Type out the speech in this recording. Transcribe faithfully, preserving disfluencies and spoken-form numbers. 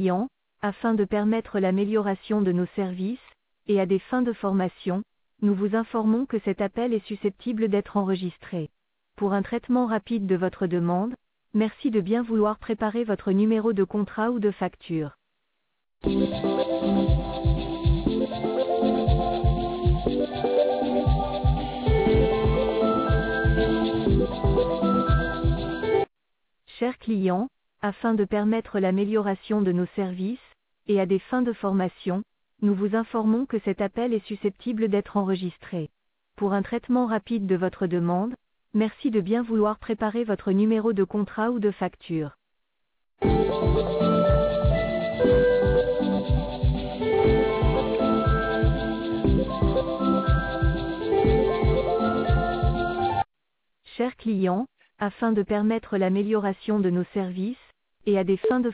clients, afin de permettre l'amélioration de nos services, et à des fins de formation, nous vous informons que cet appel est susceptible d'être enregistré. Pour un traitement rapide de votre demande, merci de bien vouloir préparer votre numéro de contrat ou de facture. Chers clients, afin de permettre l'amélioration de nos services, et à des fins de formation, nous vous informons que cet appel est susceptible d'être enregistré. Pour un traitement rapide de votre demande, merci de bien vouloir préparer votre numéro de contrat ou de facture. Chers clients, afin de permettre l'amélioration de nos services, et à des fins de